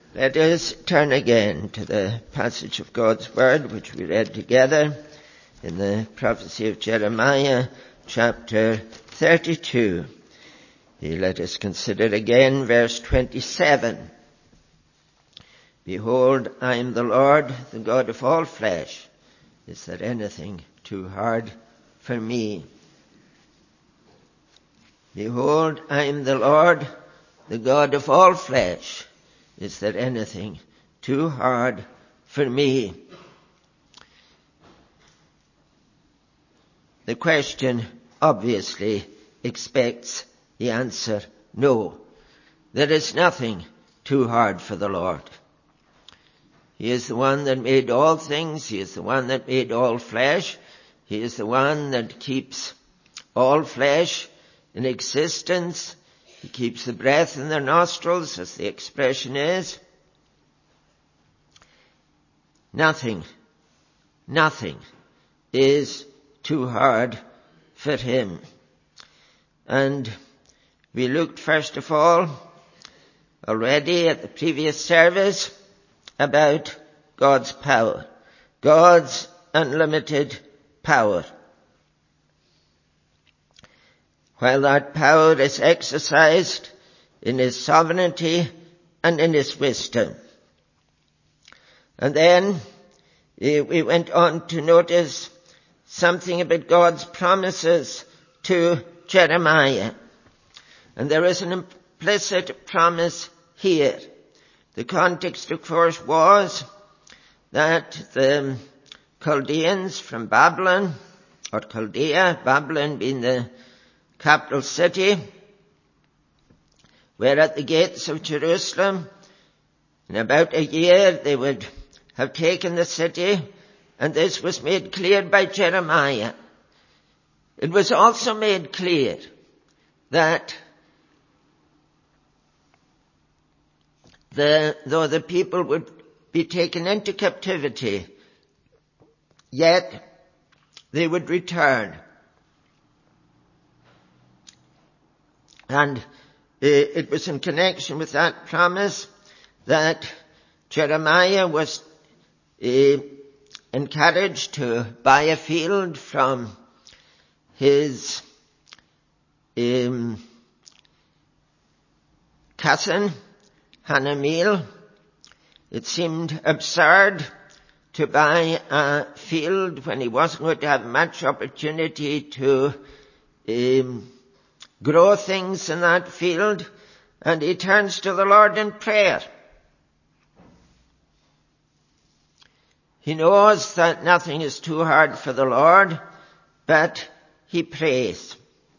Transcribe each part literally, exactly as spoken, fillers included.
Let us turn again to the passage of God's Word which we read together in the prophecy of Jeremiah, chapter thirty-two. Let us consider again verse twenty-seven. Behold, I am the Lord, the God of all flesh. Is there anything too hard for me? Behold, I am the Lord, the God of all flesh. Is there anything too hard for me? The question obviously expects the answer no. There is nothing too hard for the Lord. He is the one that made all things. He is the one that made all flesh. He is the one that keeps all flesh in existence. He keeps the breath in their nostrils, as the expression is. Nothing, nothing is too hard for him. And we looked first of all already at the previous service about God's power, God's unlimited power. While that power is exercised in his sovereignty and in his wisdom. And then we went on to notice something about God's promises to Jeremiah. And there is an implicit promise here. The context, of course, was that the Chaldeans from Babylon, or Chaldea, Babylon being the capital city, were at the gates of Jerusalem. In about a year they would have taken the city, and this was made clear by Jeremiah. It was also made clear that the, though the people would be taken into captivity, yet they would return. And it was in connection with that promise that Jeremiah was encouraged to buy a field from his um, cousin, Hanameel. It seemed absurd to buy a field when he wasn't going to have much opportunity to um, grow things in that field, and he turns to the Lord in prayer. He knows that nothing is too hard for the Lord, but he prays.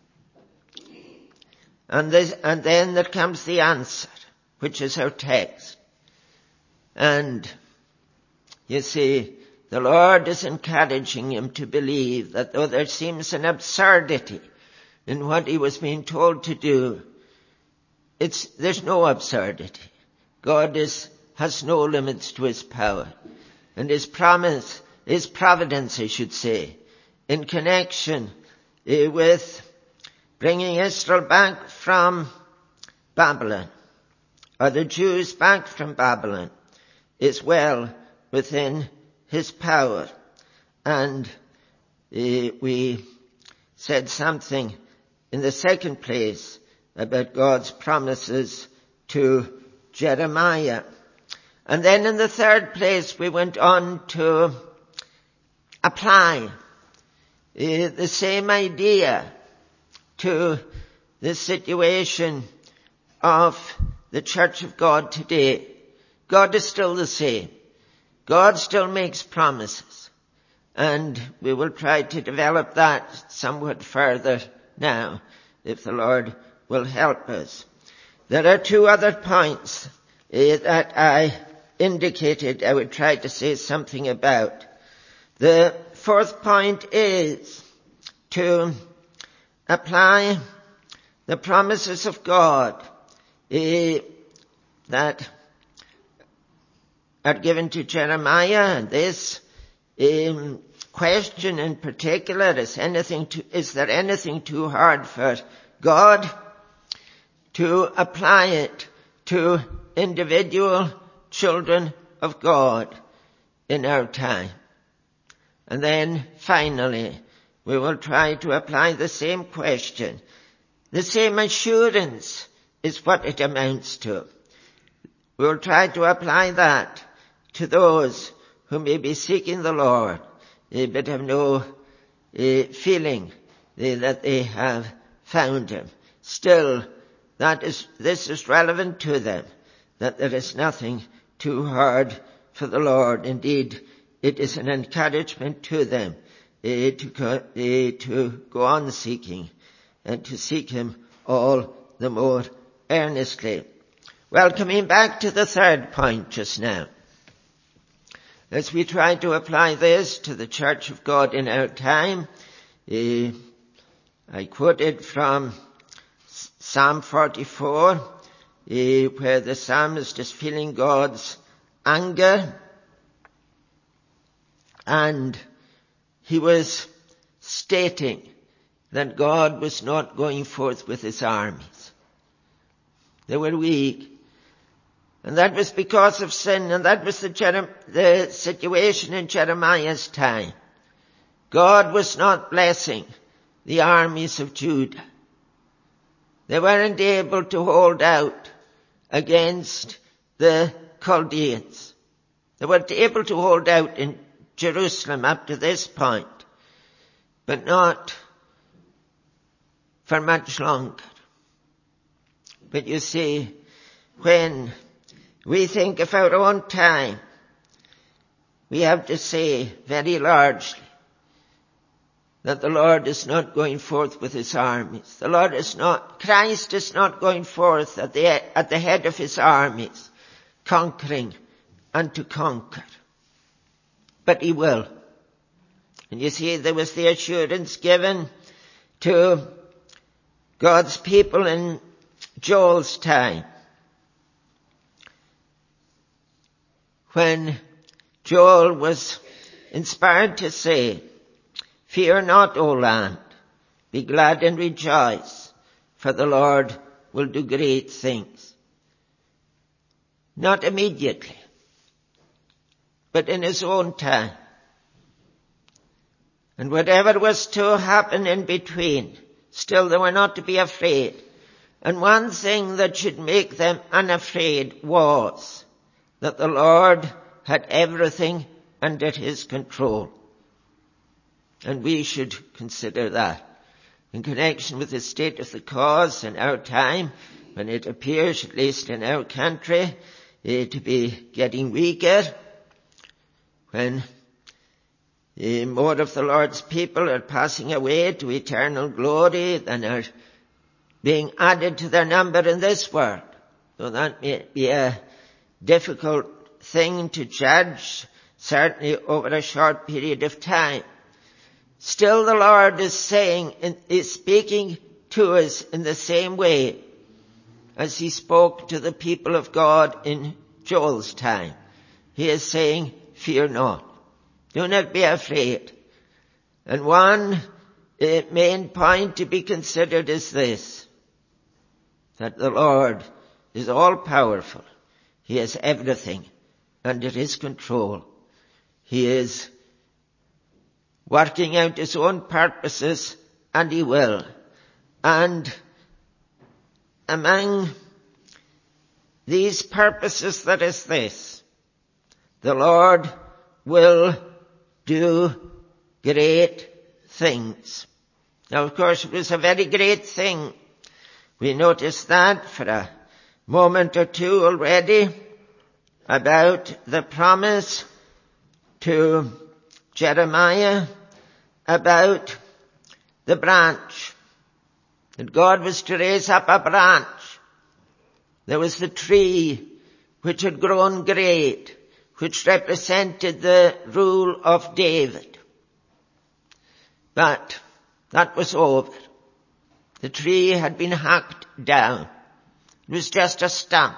And, this, and then there comes the answer, which is our text. And you see, the Lord is encouraging him to believe that though there seems an absurdity in what he was being told to do, it's, there's no absurdity. God is, has no limits to his power. And his promise, his providence, I should say, in connection uh, with bringing Israel back from Babylon, or the Jews back from Babylon, is well within his power. And uh, we said something in the second place about God's promises to Jeremiah. And then in the third place we went on to apply uh, the same idea to the situation of the Church of God today. God is still the same. God still makes promises. And we will try to develop that somewhat further now, if the Lord will help us. There are two other points uh, that I indicated I would try to say something about. The fourth point is to apply the promises of God uh, that are given to Jeremiah, and this um, question in particular is anything to, is there anything too hard for God? To apply it to individual children of God in our time. And then finally, we will try to apply the same question. The same assurance is what it amounts to. We will try to apply that to those who may be seeking the Lord, uh, but have no uh, feeling uh, that they have found him. Still, that is, this is relevant to them, that there is nothing too hard for the Lord. Indeed, it is an encouragement to them uh, to, go, uh, to go on seeking and to seek him all the more earnestly. Well, coming back to the third point just now, as we try to apply this to the Church of God in our time, uh, I quoted from Psalm forty-four, uh, where the psalmist is feeling God's anger, and he was stating that God was not going forth with his armies. They were weak. And that was because of sin, and that was the, Jerem- the situation in Jeremiah's time. God was not blessing the armies of Judah. They weren't able to hold out against the Chaldeans. They weren't able to hold out in Jerusalem up to this point, but not for much longer. But you see, when we think of our own time, we have to say very largely that the Lord is not going forth with his armies. The Lord is not, Christ is not going forth at the, at the head of his armies, conquering and to conquer. But he will. And you see, there was the assurance given to God's people in Joel's time, when Joel was inspired to say, "Fear not, O land, be glad and rejoice, for the Lord will do great things." Not immediately, but in his own time. And whatever was to happen in between, still they were not to be afraid. And one thing that should make them unafraid was that the Lord had everything under his control. And we should consider that in connection with the state of the cause in our time, when it appears, at least in our country, eh, to be getting weaker, when eh, more of the Lord's people are passing away to eternal glory than are being added to their number in this world. So that may be a difficult thing to judge, certainly over a short period of time. Still the Lord is saying, is speaking to us in the same way as he spoke to the people of God in Joel's time. He is saying, fear not. Do not be afraid. And one uh, main point to be considered is this, that the Lord is all powerful. He has everything under his control. He is working out his own purposes, and he will. And among these purposes there is this: the Lord will do great things. Now, of course, it was a very great thing. We noticed that for a moment or two already about the promise to Jeremiah about the branch, that God was to raise up a branch. There was the tree which had grown great, which represented the rule of David. But that was over. The tree had been hacked down. It was just a stump.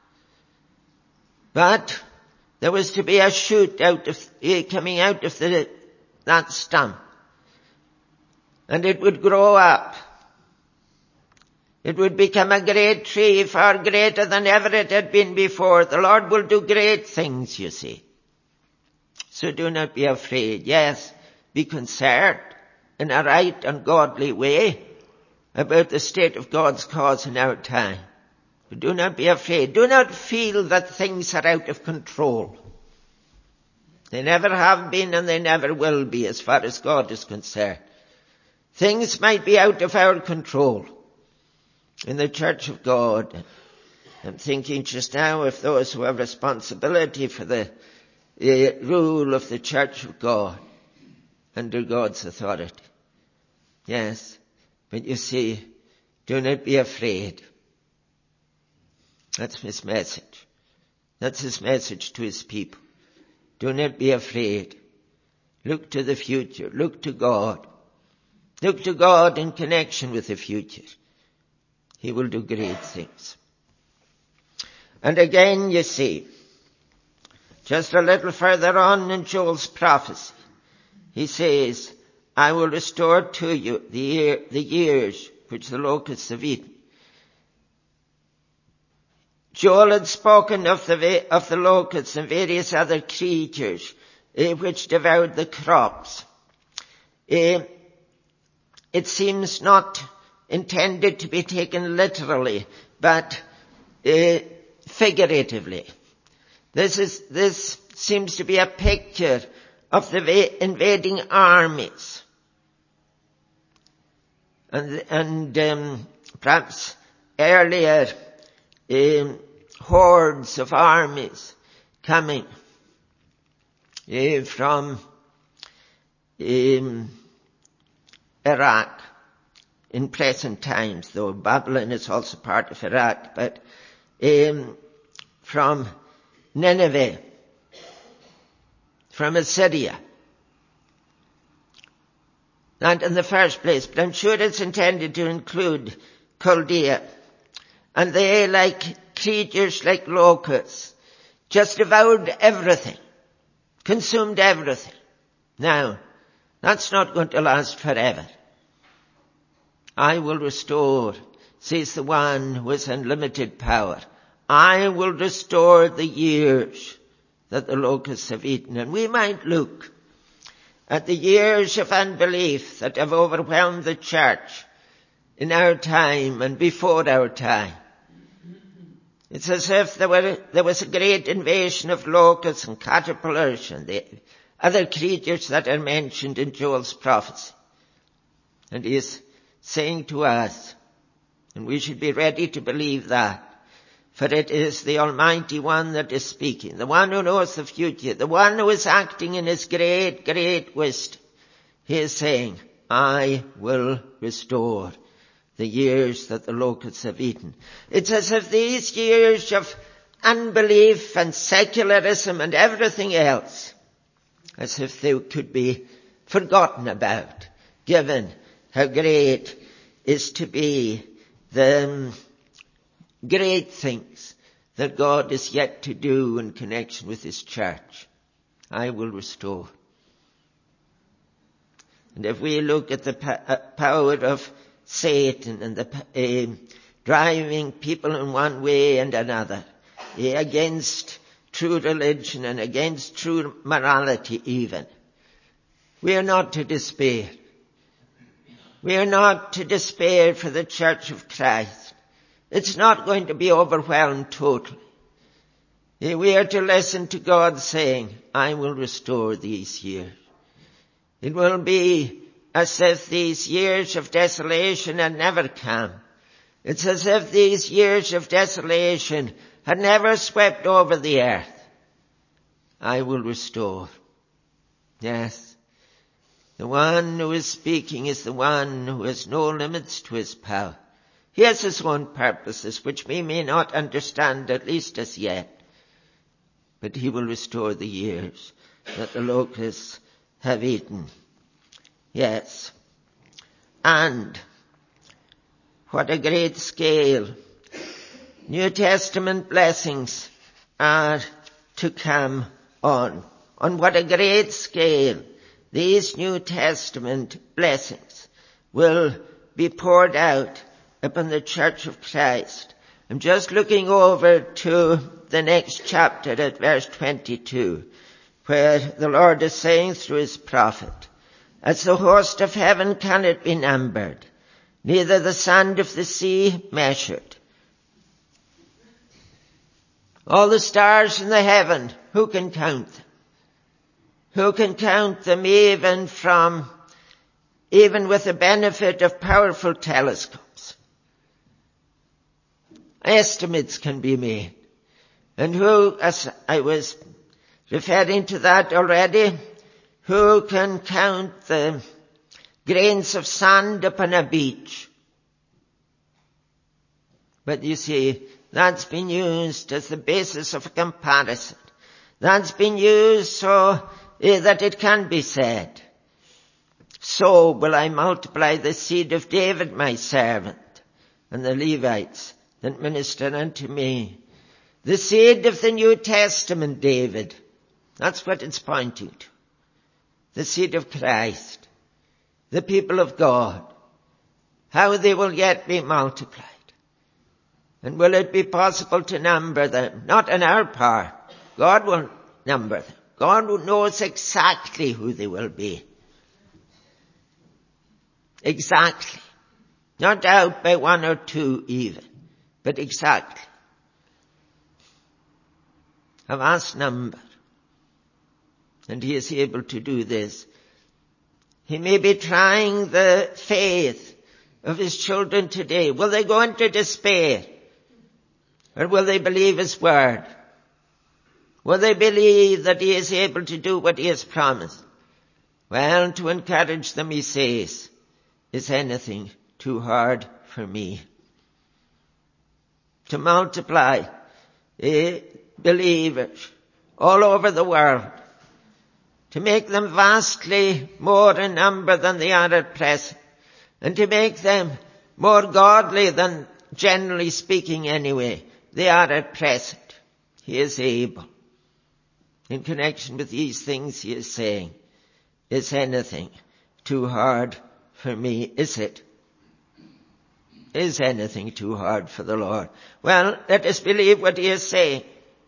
But there was to be a shoot out of, coming out of the, that stump. And it would grow up. It would become a great tree, far greater than ever it had been before. The Lord will do great things, you see. So do not be afraid. Yes, be concerned in a right and godly way about the state of God's cause in our time. But do not be afraid. Do not feel that things are out of control. They never have been and they never will be as far as God is concerned. Things might be out of our control in the Church of God. I'm thinking just now of those who have responsibility for the uh, rule of the Church of God under God's authority. Yes, but you see, do not be afraid. That's his message. That's his message to his people. Do not be afraid. Look to the future. Look to God. Look to God in connection with the future. He will do great things. And again, you see, just a little further on in Joel's prophecy, he says, I will restore to you the, year, the years which the locusts have eaten. Joel had spoken of the, of the locusts and various other creatures uh, which devoured the crops. Uh, it seems not intended to be taken literally, but uh, figuratively. This is, this seems to be a picture of the invading armies. And, and um, perhaps earlier, um, hordes of armies coming uh, from um, Iraq in present times, though Babylon is also part of Iraq, but um, from Nineveh, from Assyria. Not in the first place, but I'm sure it's intended to include Chaldea. And they, like creatures like locusts, just devoured everything, consumed everything. Now, that's not going to last forever. I will restore, says the one who has unlimited power. I will restore the years that the locusts have eaten. And we might look at the years of unbelief that have overwhelmed the church in our time and before our time. It's as if there were, there was a great invasion of locusts and caterpillars and the other creatures that are mentioned in Joel's prophecy. And he is saying to us, and we should be ready to believe that, for it is the Almighty One that is speaking, the one who knows the future, the one who is acting in his great, great wisdom. He is saying, I will restore the years that the locusts have eaten. It's as if these years of unbelief and secularism and everything else, as if they could be forgotten about, given how great is to be the great things that God is yet to do in connection with his church. I will restore. And if we look at the power of Satan and the uh, driving people in one way and another uh, against true religion and against true morality even, we are not to despair. We are not to despair for the Church of Christ. It's not going to be overwhelmed totally. Uh, we are to listen to God saying, I will restore these years. It will be as if these years of desolation had never come. It's as if these years of desolation had never swept over the earth. I will restore. Yes. The one who is speaking is the one who has no limits to his power. He has his own purposes, which we may not understand, at least as yet. But he will restore the years that the locusts have eaten. Yes. And what a great scale New Testament blessings are to come on. On what a great scale these New Testament blessings will be poured out upon the church of Christ. I'm just looking over to the next chapter at verse twenty-two, where the Lord is saying through his prophet, as the host of heaven cannot be numbered, neither the sand of the sea measured. All the stars in the heaven, who can count them? Who can count them even from, even with the benefit of powerful telescopes? Estimates can be made. And who, as I was referring to that already, who can count the grains of sand upon a beach? But you see, that's been used as the basis of a comparison. That's been used so eh, that it can be said, so will I multiply the seed of David my servant, and the Levites that minister unto me. The seed of the New Testament, David. That's what it's pointing to. The seed of Christ. The people of God. How they will yet be multiplied. And will it be possible to number them? Not in our power. God will number them. God knows exactly who they will be. Exactly. Not out by one or two even, but exactly. A vast number. And he is able to do this. He may be trying the faith of his children today. Will they go into despair? Or will they believe his word? Will they believe that he is able to do what he has promised? Well, to encourage them, he says, is anything too hard for me? To multiply eh, believers all over the world, to make them vastly more in number than they are at present, and to make them more godly than, generally speaking anyway, they are at present. He is able. In connection with these things he is saying, is anything too hard for me? Is it? Is anything too hard for the Lord? Well, let us believe what he is saying.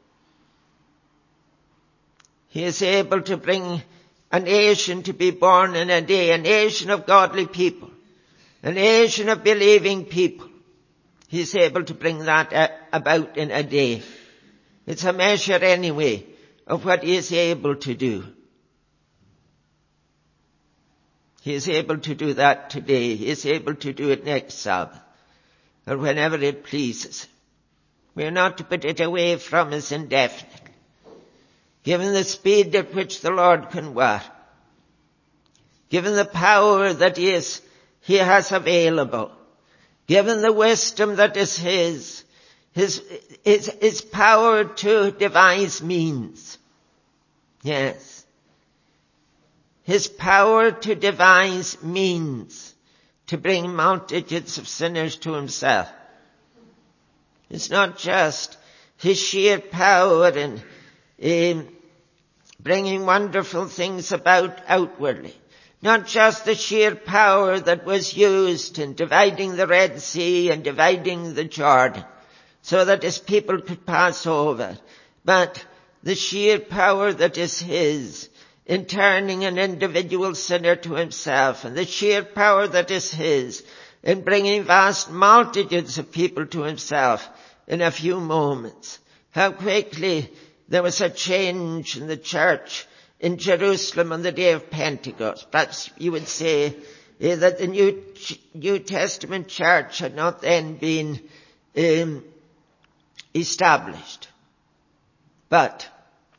He is able to bring a nation to be born in a day, a nation of godly people, a nation of believing people. He is able to bring that about in a day. It's a measure anyway of what he is able to do. He is able to do that today. He is able to do it next Sabbath, or whenever it pleases. We are not to put it away from us indefinitely. Given the speed at which the Lord can work, given the power that he, is, he has available, given the wisdom that is his, his, his, his power to devise means. Yes. His power to devise means to bring multitudes of sinners to himself. It's not just his sheer power in, in bringing wonderful things about outwardly. Not just the sheer power that was used in dividing the Red Sea and dividing the Jordan so that his people could pass over, but the sheer power that is his in turning an individual sinner to himself, and the sheer power that is his in bringing vast multitudes of people to himself in a few moments. How quickly there was a change in the church in Jerusalem on the day of Pentecost. Perhaps you would say eh, that the New, New Testament church had not then been um, established. But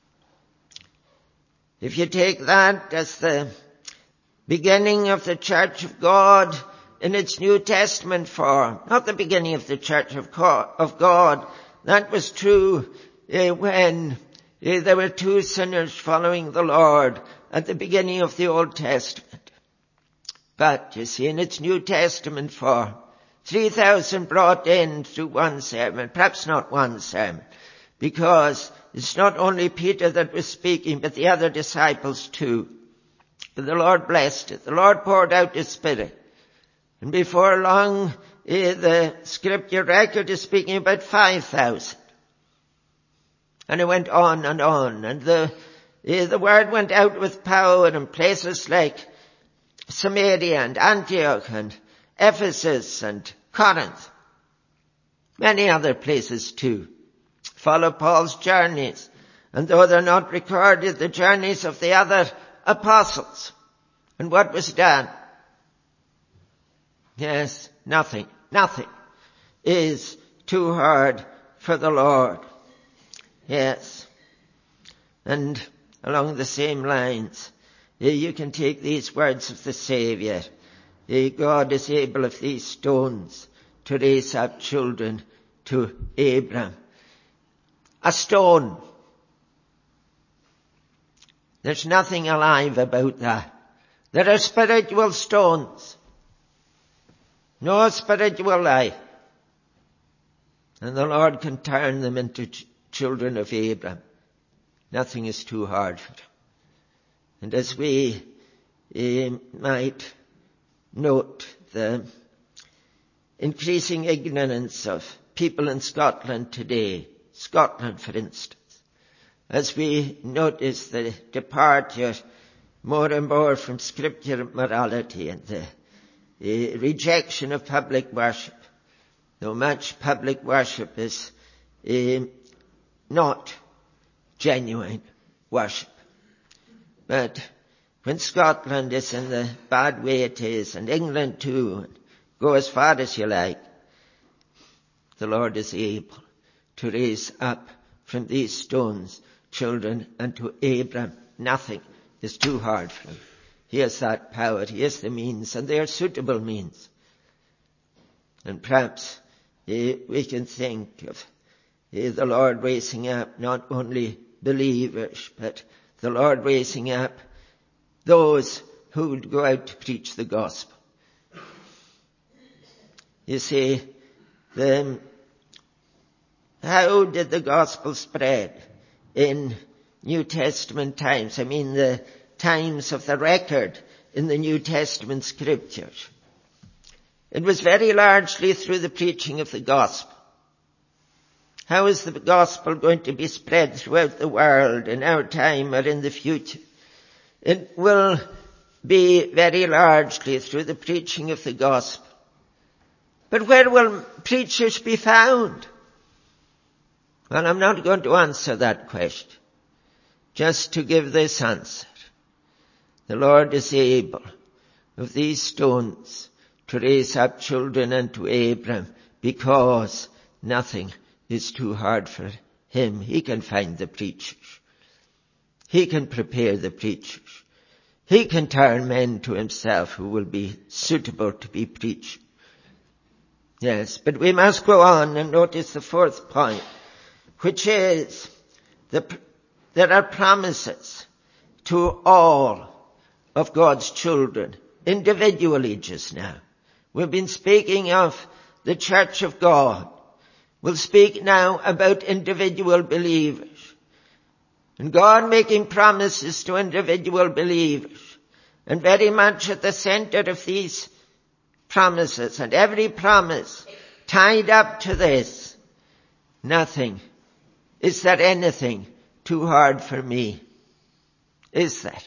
if you take that as the beginning of the church of God in its New Testament form, not the beginning of the church of God, that was true uh, when uh, there were two sinners following the Lord at the beginning of the Old Testament. But, you see, in its New Testament form, three thousand brought in through one sermon, perhaps not one sermon, because it's not only Peter that was speaking, but the other disciples too. But the Lord blessed it. The Lord poured out his Spirit. And before long, eh, the scripture record is speaking about five thousand. And it went on and on. And the, eh, the word went out with power in places like Samaria and Antioch and Ephesus and Corinth. Many other places too. Follow Paul's journeys. And though they're not recorded, the journeys of the other apostles. And what was done? Yes, nothing, nothing is too hard for the Lord. Yes. And along the same lines, you can take these words of the Saviour. God is able of these stones to raise up children to Abraham. A stone. There's nothing alive about that. There are spiritual stones. No spiritual life. And the Lord can turn them into ch- children of Abraham. Nothing is too hard for them. And as we eh, might note the increasing ignorance of people in Scotland today, Scotland for instance, as we notice the departure more and more from scripture morality and the uh, rejection of public worship, though much public worship is uh, not genuine worship. But when Scotland is in the bad way it is, and England too, and go as far as you like, the Lord is able to raise up from these stones children unto Abraham. Nothing is too hard for him. He has that power. He has the means, and they are suitable means. And perhaps eh, we can think of eh, the Lord raising up not only believers, but the Lord raising up those who would go out to preach the gospel. You see, the, how did the gospel spread in New Testament times? I mean the times of the record in the New Testament scriptures. It was very largely through the preaching of the gospel. How is the gospel going to be spread throughout the world in our time or in the future? It will be very largely through the preaching of the gospel. But where will preachers be found? Well, I'm not going to answer that question. Just to give this answer. The Lord is able of these stones to raise up children unto Abraham, because nothing is too hard for him. He can find the preachers. He can prepare the preachers. He can turn men to himself who will be suitable to be preached. Yes, but we must go on and notice the fourth point, which is the, there are promises to all of God's children, individually just now. We've been speaking of the church of God. We'll speak now about individual believers. And God making promises to individual believers. And very much at the center of these promises, and every promise tied up to this, nothing. Is there anything too hard for me? Is there?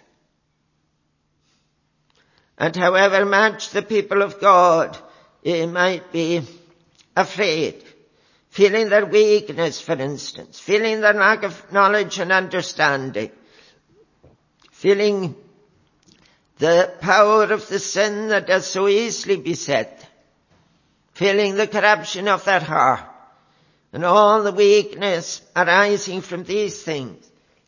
And however much the people of God eh, might be afraid, feeling their weakness, for instance, feeling their lack of knowledge and understanding, feeling the power of the sin that does so easily beset them, feeling the corruption of their heart, and all the weakness arising from these things.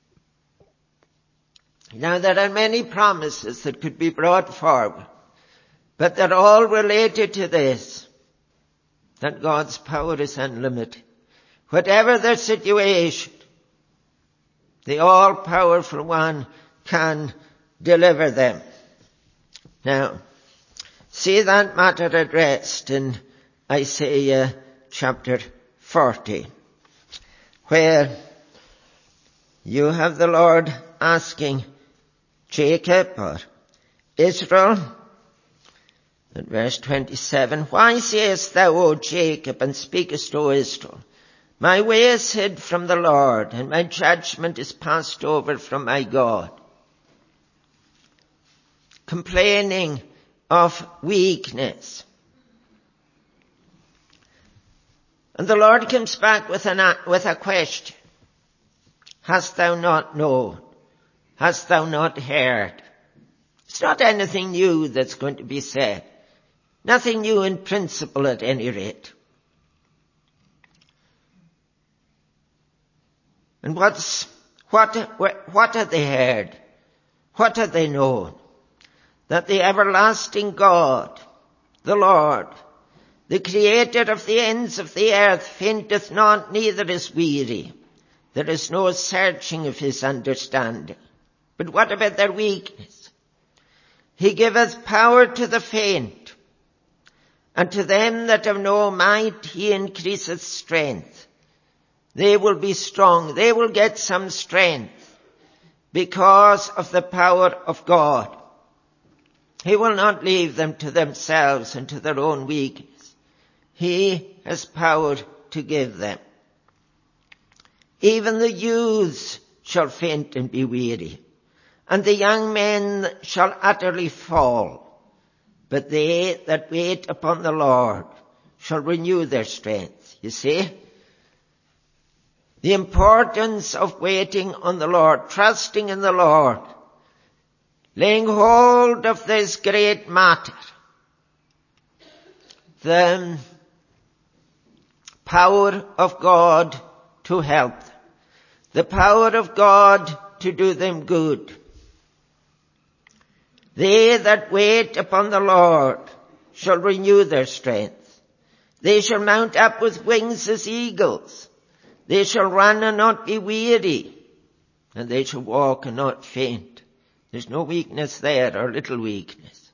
Now there are many promises that could be brought forward, but they're all related to this, that God's power is unlimited. Whatever their situation, the all-powerful one can deliver them. Now, see that matter addressed in Isaiah chapter forty, where you have the Lord asking Jacob or Israel, At verse twenty-seven, why sayest thou, O Jacob, and speakest, O Israel, my way is hid from the Lord, and my judgment is passed over from my God. Complaining of weakness. And the Lord comes back with, an, with a question. Hast thou not known? Hast thou not heard? It's not anything new that's going to be said. Nothing new in principle at any rate. And what's, what, what have they heard? What have they known? That the everlasting God, the Lord, the creator of the ends of the earth, fainteth not, neither is weary. There is no searching of his understanding. But what about their weakness? He giveth power to the faint, and to them that have no might he increaseth strength. They will be strong. They will get some strength because of the power of God. He will not leave them to themselves and to their own weakness. He has power to give them. Even the youths shall faint and be weary, and the young men shall utterly fall. But they that wait upon the Lord shall renew their strength. You see? The importance of waiting on the Lord, trusting in the Lord, laying hold of this great matter. The power of God to help them. The power of God to do them good. They that wait upon the Lord shall renew their strength. They shall mount up with wings as eagles. They shall run and not be weary, and they shall walk and not faint. There's no weakness there, or little weakness.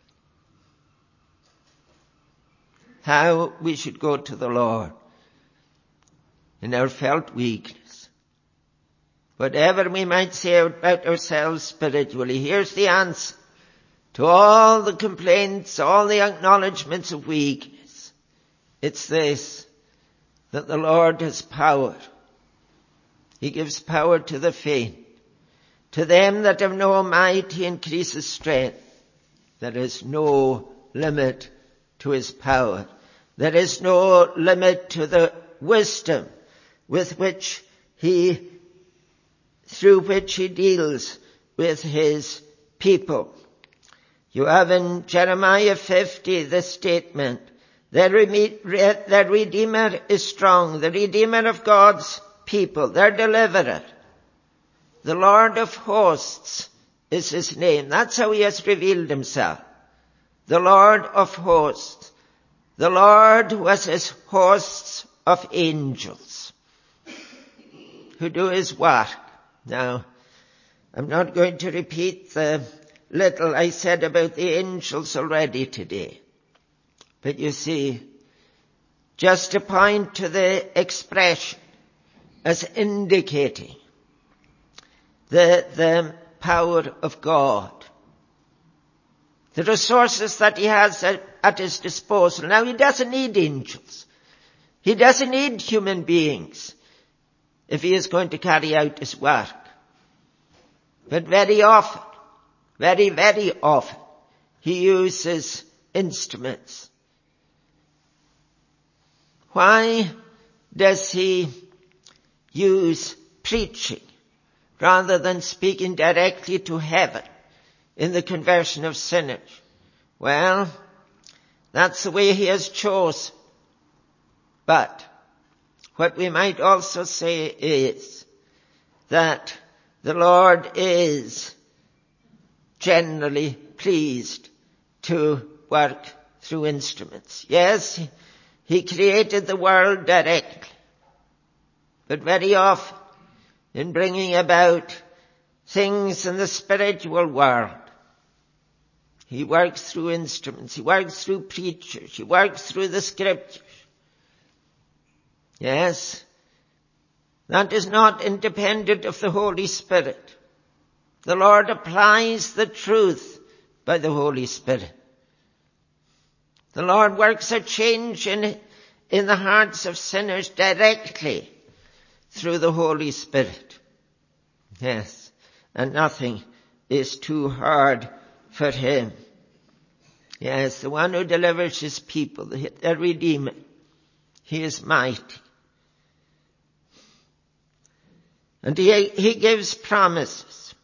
How we should go to the Lord in our felt weakness. Whatever we might say about ourselves spiritually, here's the answer to all the complaints, all the acknowledgments of weakness. It's this, that the Lord has power. He gives power to the faint. To them that have no might, he increases strength. There is no limit to his power. There is no limit to the wisdom with which he, through which he deals with his people. You have in Jeremiah fifty the statement, their Redeemer is strong, the Redeemer of God's people, their deliverer. The Lord of hosts is his name. That's how he has revealed himself. The Lord of hosts. The Lord who has his hosts of angels who do his work. Now, I'm not going to repeat the little I said about the angels already today. But you see, just to point to the expression as indicating the, the power of God, the resources that he has at, at his disposal. Now, he doesn't need angels. He doesn't need human beings if he is going to carry out his work. But very often, very, very often, he uses instruments. Why does he use preaching rather than speaking directly to heaven in the conversion of sinners? Well, that's the way he has chosen. But what we might also say is that the Lord is generally pleased to work through instruments. Yes, he created the world directly, but very often in bringing about things in the spiritual world, he works through instruments, he works through preachers, he works through the scriptures. Yes, that is not independent of the Holy Spirit. The Lord applies the truth by the Holy Spirit. The Lord works a change in, in the hearts of sinners directly through the Holy Spirit. Yes, and nothing is too hard for him. Yes, the one who delivers his people, the, the Redeemer, he is mighty. And he, he gives promises.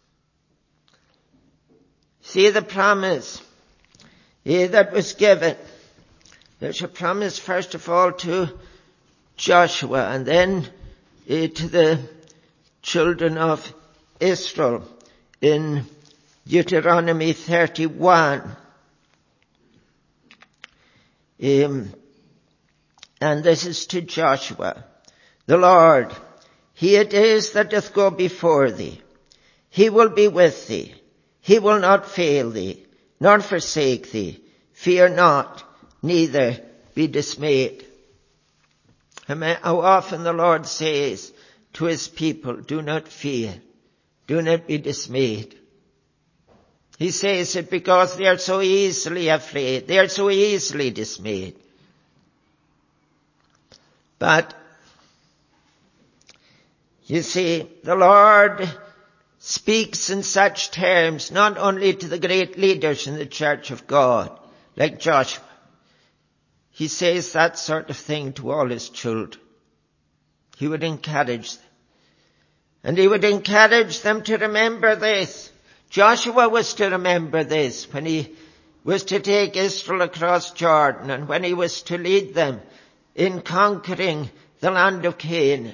See the promise eh, that was given. There's a promise first of all to Joshua and then eh, to the children of Israel in Deuteronomy thirty-one. Um, and this is to Joshua. The Lord, he it is that doth go before thee. He will be with thee. He will not fail thee, nor forsake thee. Fear not, neither be dismayed. How often the Lord says to his people, do not fear, do not be dismayed. He says it because they are so easily afraid, they are so easily dismayed. But, you see, the Lord speaks in such terms not only to the great leaders in the church of God, like Joshua. He says that sort of thing to all his children. He would encourage them. And he would encourage them to remember this. Joshua was to remember this when he was to take Israel across Jordan and when he was to lead them in conquering the land of Canaan.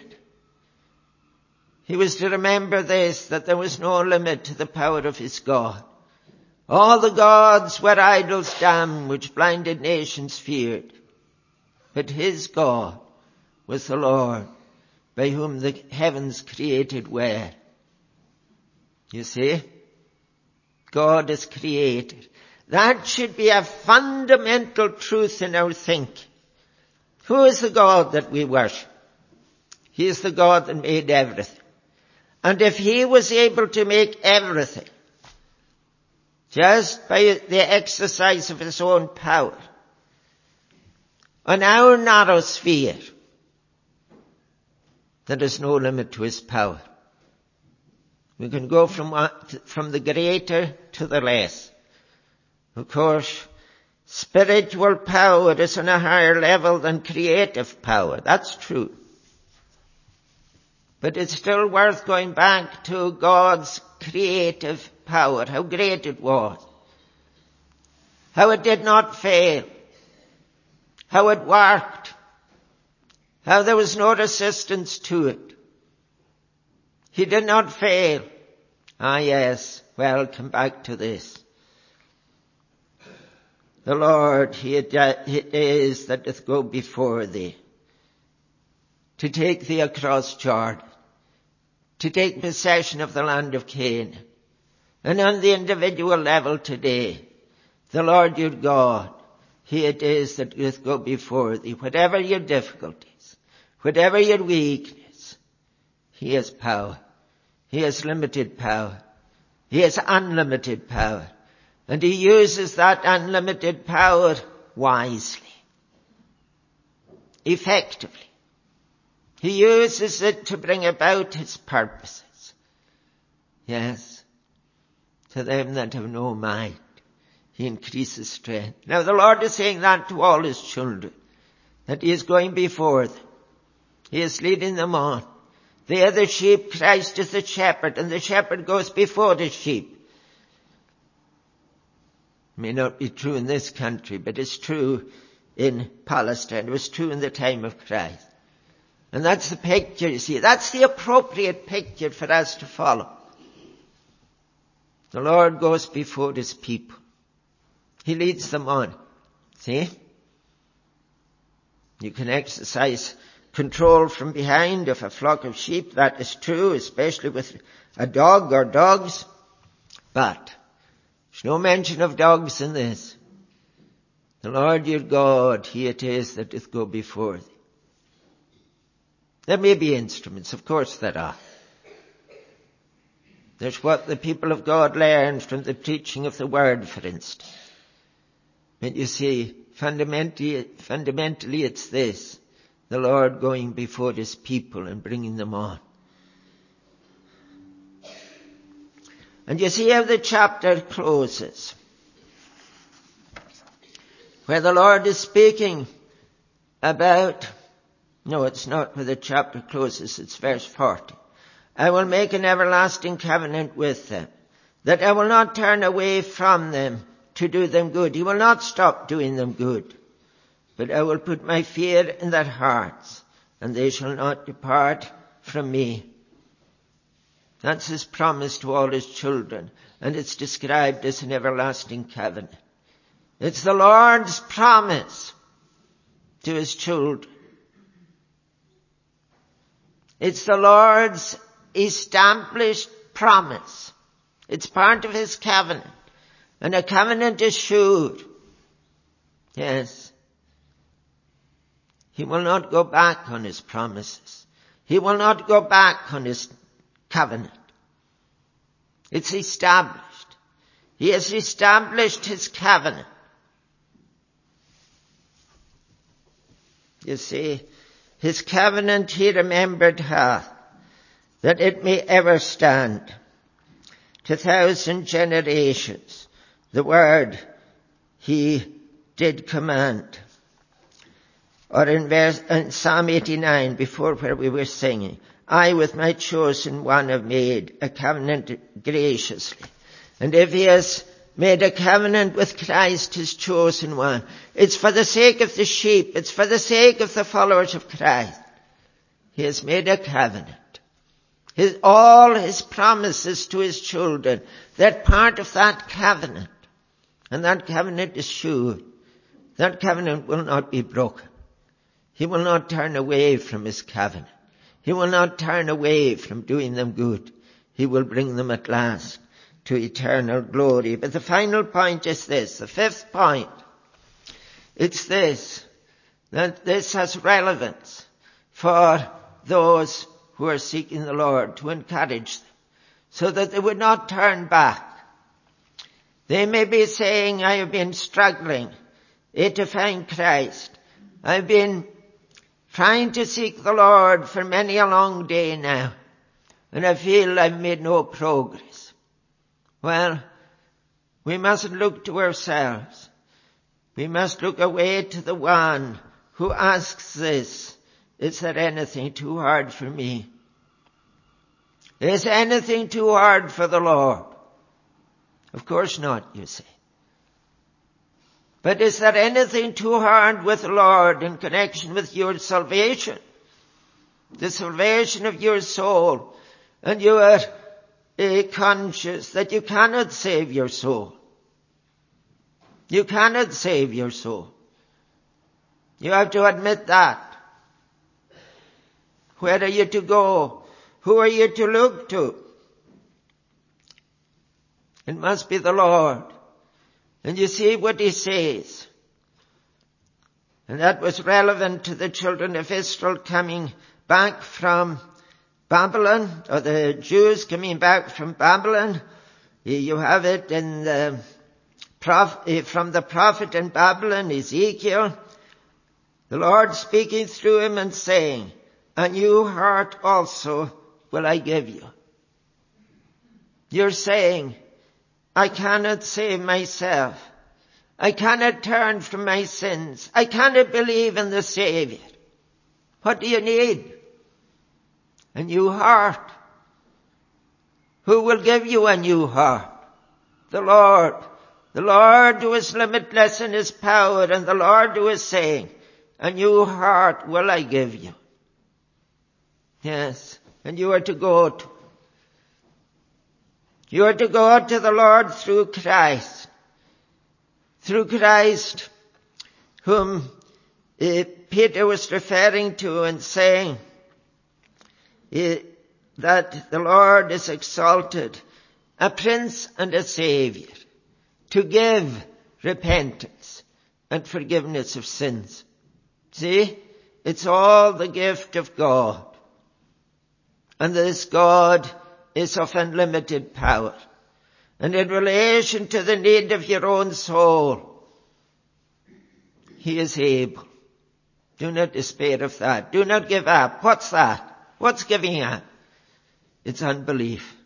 He was to remember this, that there was no limit to the power of his God. All the gods were idols damned, which blinded nations feared. But his God was the Lord, by whom the heavens created were. You see? God is created. That should be a fundamental truth in our thinking. Who is the God that we worship? He is the God that made everything. And if he was able to make everything just by the exercise of his own power on our narrow sphere, there is no limit to his power. We can go from from the greater to the less. Of course, spiritual power is on a higher level than creative power. That's true. But it's still worth going back to God's creative power, how great it was, how it did not fail, how it worked, how there was no resistance to it. He did not fail. Ah, yes. Well, come back to this. The Lord, he it is that doth go before thee, to take thee across Jordan, to take possession of the land of Canaan. And on the individual level today, the Lord your God, he it is that doth go before thee. Whatever your difficulties, whatever your weakness, he has power. He has limited power. He has unlimited power. And he uses that unlimited power wisely, effectively. He uses it to bring about his purposes. Yes, to them that have no might, he increases strength. Now the Lord is saying that to all his children, that he is going before them. He is leading them on. They are the sheep, Christ is the shepherd, and the shepherd goes before the sheep. It may not be true in this country, but it's true in Palestine. It was true in the time of Christ. And that's the picture, you see. That's the appropriate picture for us to follow. The Lord goes before his people. He leads them on. See? You can exercise control from behind of a flock of sheep. That is true, especially with a dog or dogs. But there's no mention of dogs in this. The Lord your God, he it is that doth go before thee. There may be instruments, of course there are. There's what the people of God learned from the preaching of the word, for instance. But you see, fundamentally, fundamentally it's this: the Lord going before his people and bringing them on. And you see how the chapter closes, where the Lord is speaking about, no, it's not where the chapter closes, it's verse forty. I will make an everlasting covenant with them, that I will not turn away from them to do them good. He will not stop doing them good, but I will put my fear in their hearts, and they shall not depart from me. That's his promise to all his children, and it's described as an everlasting covenant. It's the Lord's promise to his children. It's the Lord's established promise. It's part of his covenant. And a covenant is sure. Yes. He will not go back on his promises. He will not go back on his covenant. It's established. He has established his covenant. You see, his covenant he remembered hath, that it may ever stand to thousand generations. The word he did command. Or in verse, in Psalm eighty-nine, before where we were singing, I with my chosen one have made a covenant graciously. And if he has made a covenant with Christ, his chosen one, it's for the sake of the sheep, it's for the sake of the followers of Christ. He has made a covenant. His, all his promises to his children, they're part of that covenant. And that covenant is sure. That covenant will not be broken. He will not turn away from his covenant. He will not turn away from doing them good. He will bring them at last to eternal glory. But the final point is this, the fifth point. It's this, that this has relevance for those who are seeking the Lord, to encourage them, so that they would not turn back. They may be saying, I have been struggling to find Christ. I've been trying to seek the Lord for many a long day now, and I feel I've made no progress. Well, we mustn't look to ourselves. We must look away to the one who asks this, is there anything too hard for me? Is anything too hard for the Lord? Of course not, you say. But is there anything too hard with the Lord in connection with your salvation? The salvation of your soul. And you are uh, conscious that you cannot save your soul. You cannot save your soul. You have to admit that. Where are you to go? Who are you to look to? It must be the Lord. And you see what he says. And that was relevant to the children of Israel coming back from Babylon, or the Jews coming back from Babylon. You have it in the prophet, from the prophet in Babylon, Ezekiel. The Lord speaking through him and saying, a new heart also will I give you. You're saying, I cannot save myself. I cannot turn from my sins. I cannot believe in the Savior. What do you need? A new heart. Who will give you a new heart? The Lord. The Lord who is limitless in his power, and the Lord who is saying, a new heart will I give you. Yes, and you are to go to. You are to go to the Lord through Christ. Through Christ, whom uh, Peter was referring to and saying uh, that the Lord is exalted, a Prince and a Saviour, to give repentance and forgiveness of sins. See, it's all the gift of God. And this God is of unlimited power. And in relation to the need of your own soul, he is able. Do not despair of that. Do not give up. What's that? What's giving up? It's unbelief.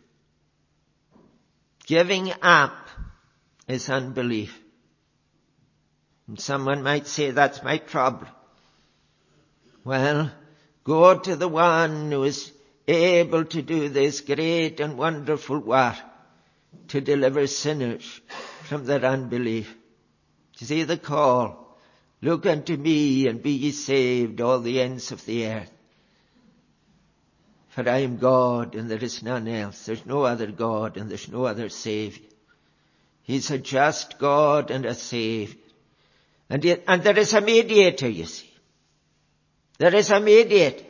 Giving up is unbelief. And someone might say, that's my trouble. Well, go to the one who is able to do this great and wonderful work to deliver sinners from their unbelief. You see the call? Look unto me and be ye saved, all the ends of the earth. For I am God and there is none else. There's no other God and there's no other Saviour. He's a just God and a Saviour. And, it, and there is a mediator, you see. There is a mediator.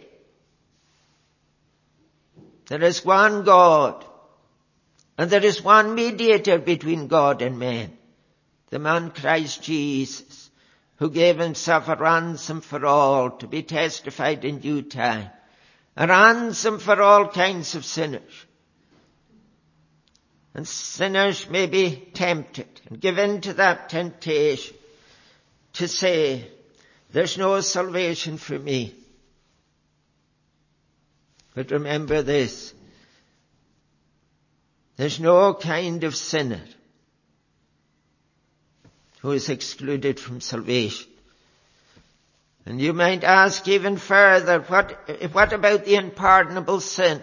There is one God. And there is one mediator between God and man. The man Christ Jesus, who gave himself a ransom for all to be testified in due time. A ransom for all kinds of sinners. And sinners may be tempted and give in to that temptation to say, there's no salvation for me. But remember this, there's no kind of sinner who is excluded from salvation. And you might ask even further, what, what about the unpardonable sin?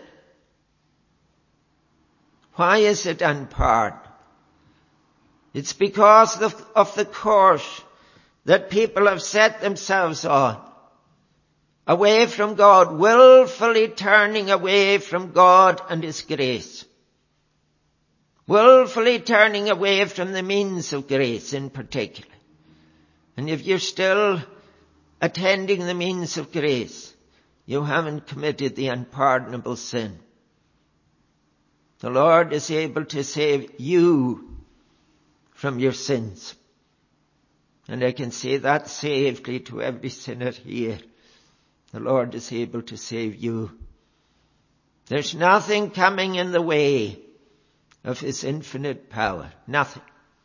Why is it unpardonable? It's because of, of the course that people have set themselves on, away from God, willfully turning away from God and His grace. Willfully turning away from the means of grace in particular. And if you're still attending the means of grace, you haven't committed the unpardonable sin. The Lord is able to save you from your sins. And I can say that safely to every sinner here. The Lord is able to save you. There's nothing coming in the way of His infinite power. Nothing.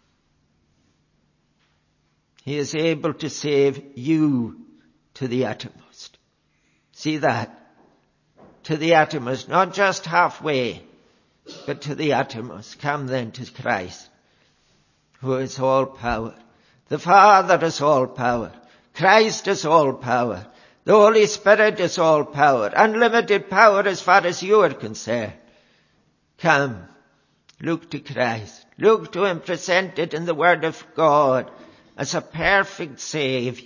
He is able to save you to the uttermost. See that? To the uttermost. Not just halfway, but to the uttermost. Come then to Christ, who is all power. The Father is all power. Christ is all power. The Holy Spirit is all power. Unlimited power as far as you are concerned. Come. Look to Christ. Look to Him presented in the Word of God as a perfect Saviour.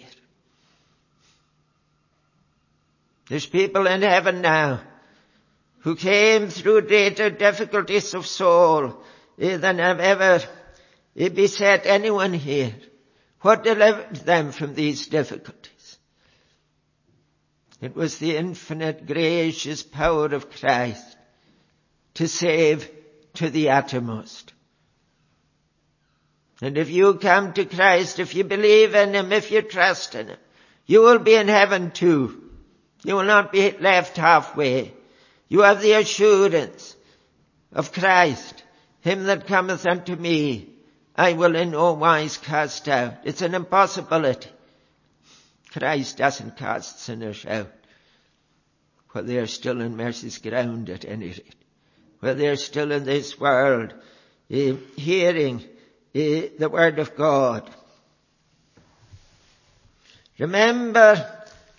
There's people in heaven now who came through greater difficulties of soul than have ever beset anyone here. What delivered them from these difficulties? It was the infinite gracious power of Christ to save to the uttermost. And if you come to Christ, if you believe in Him, if you trust in Him, you will be in heaven too. You will not be left halfway. You have the assurance of Christ. Him that cometh unto me, I will in no wise cast out. It's an impossibility. Christ doesn't cast sinners out. While they are still in mercy's ground at any rate. While they are still in this world, eh, hearing eh, the Word of God. Remember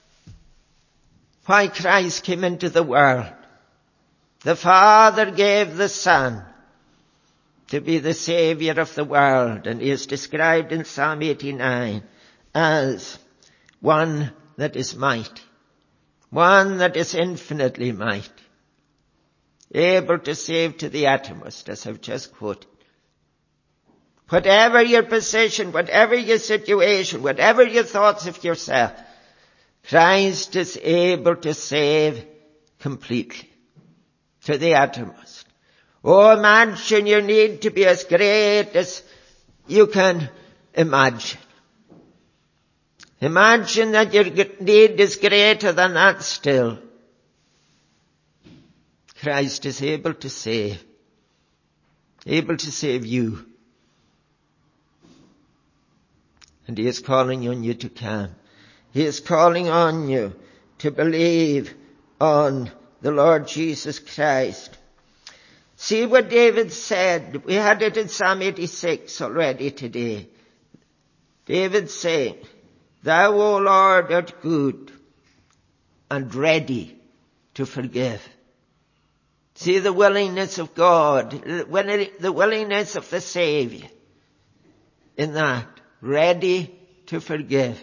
why Christ came into the world. The Father gave the Son to be the Saviour of the world, and He is described in Psalm eighty-nine as one that is mighty, one that is infinitely mighty, able to save to the uttermost, as I've just quoted. Whatever your position, whatever your situation, whatever your thoughts of yourself, Christ is able to save completely, to the uttermost. Oh, imagine your need to be as great as you can imagine. Imagine that your need is greater than that still. Christ is able to save, able to save you. And he is calling on you to come. He is calling on you to believe on the Lord Jesus Christ. See what David said. We had it in Psalm eighty-six already today. David saying, Thou, O Lord, art good and ready to forgive. See the willingness of God, the willingness of the Savior in that, ready to forgive,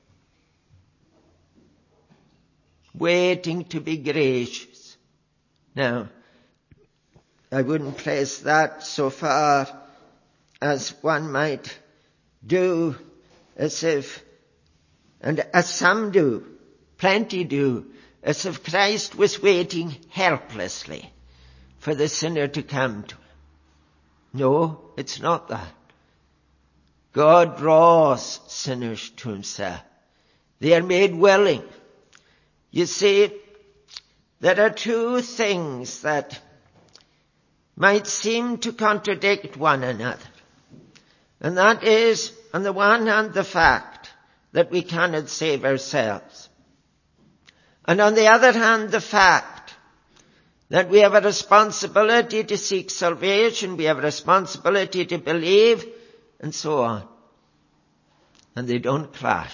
waiting to be gracious. Now, I wouldn't place that so far as one might do, as if, and as some do, plenty do, as if Christ was waiting helplessly for the sinner to come to him. No, it's not that. God draws sinners to himself. They are made willing. You see, there are two things that might seem to contradict one another. And that is, on the one hand, the fact that we cannot save ourselves. And on the other hand, the fact that we have a responsibility to seek salvation, we have a responsibility to believe, and so on. And they don't clash.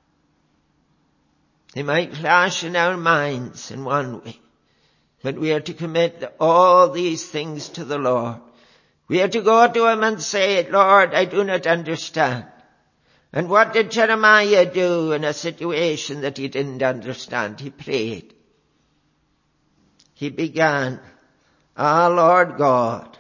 They might clash in our minds in one way, but we are to commit all these things to the Lord. We are to go to him and say, Lord, I do not understand. And what did Jeremiah do in a situation that he didn't understand? He prayed. He began, Ah, Lord God,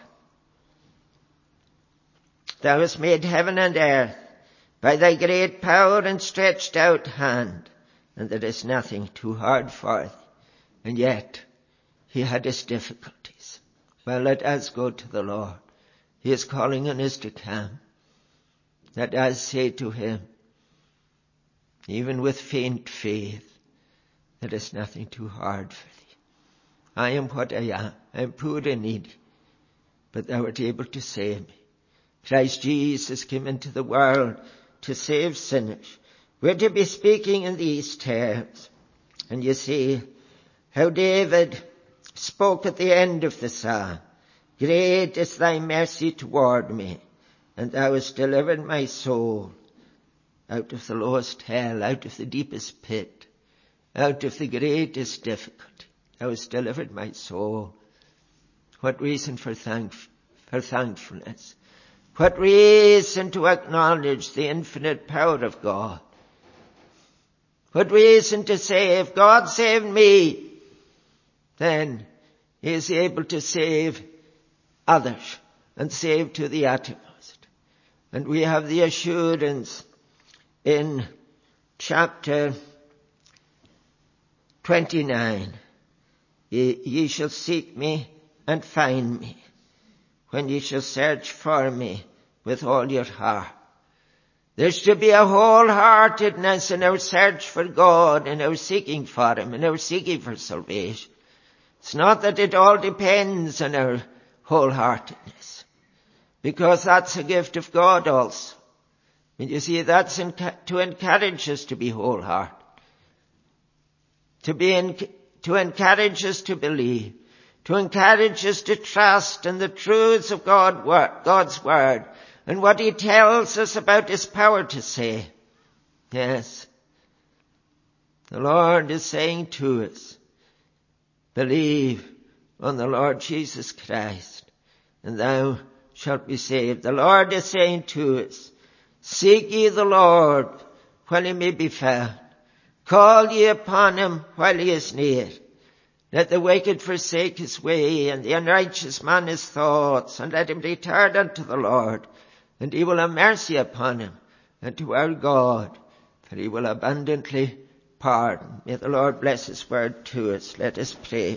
Thou hast made heaven and earth by thy great power and stretched out hand, and there is nothing too hard for thee. And yet, he had his difficulties. Well, let us go to the Lord. He is calling on us to come. Let us say to him, even with faint faith, there is nothing too hard for thee. I am what I am. I am poor and needy, but thou art able to save me. Christ Jesus came into the world to save sinners. We're to be speaking in these terms. And you see how David spoke at the end of the psalm. Great is thy mercy toward me, and thou hast delivered my soul out of the lowest hell, out of the deepest pit, out of the greatest difficulty. Thou hast delivered my soul. What reason for thank, for thankfulness. What reason to acknowledge the infinite power of God. What reason to say, if God saved me, then he is able to save others and save to the uttermost. And we have the assurance in chapter twenty-nine. Ye, ye shall seek me and find me when ye shall search for me with all your heart. There's to be a wholeheartedness in our search for God, in our seeking for him, in our seeking for salvation. It's not that it all depends on our wholeheartedness, because that's a gift of God also. And you see, that's in, to encourage us to be wholehearted, to be in, to encourage us to believe, to encourage us to trust in the truths of God, God's word, and what he tells us about his power to save. Yes, the Lord is saying to us, believe on the Lord Jesus Christ, and thou shalt be saved. The Lord is saying to us, seek ye the Lord while he may be found. Call ye upon him while he is near. Let the wicked forsake his way, and the unrighteous man his thoughts, and let him return unto the Lord, and he will have mercy upon him, and to our God, for he will abundantly pardon. May the Lord bless his word to us. Let us pray.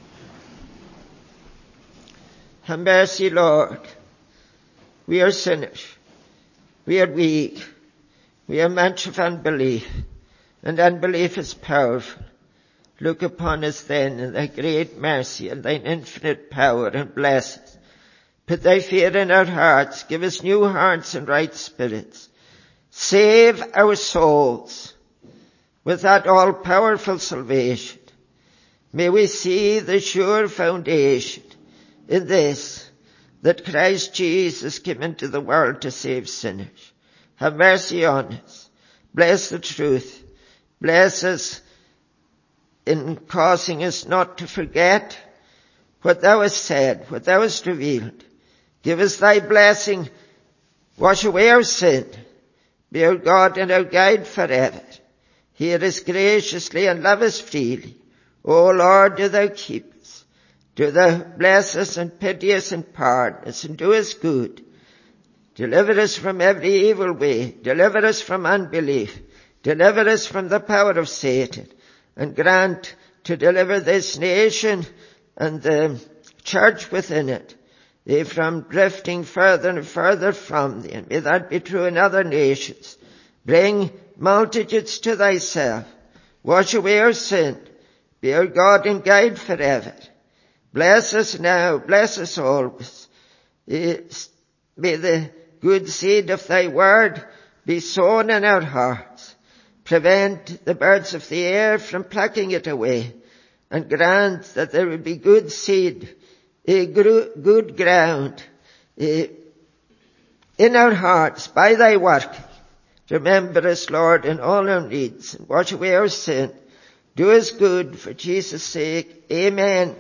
Have mercy, Lord. We are sinners. We are weak. We have much of unbelief, and unbelief is powerful. Look upon us then in thy great mercy and thine infinite power, and bless us. Put thy fear in our hearts. Give us new hearts and right spirits. Save our souls with that all-powerful salvation. May we see the sure foundation in this, that Christ Jesus came into the world to save sinners. Have mercy on us. Bless the truth. Bless us in causing us not to forget what thou hast said, what thou hast revealed. Give us thy blessing. Wash away our sin. Be our God and our guide forever. Hear us graciously and love us freely. O Lord, do thou keep us. Do thou bless us and pity us and pardon us and do us good. Deliver us from every evil way. Deliver us from unbelief. Deliver us from the power of Satan. And grant to deliver this nation and the church within it eh, from drifting further and further from thee. And may that be true in other nations. Bring multitudes to thyself. Wash away our sin. Be our God and guide forever. Bless us now. Bless us always. Eh, may the good seed of thy word be sown in our hearts. Prevent the birds of the air from plucking it away, and grant that there will be good seed, a good ground in our hearts by thy work. Remember us, Lord, in all our needs, and wash away our sin. Do us good for Jesus' sake. Amen.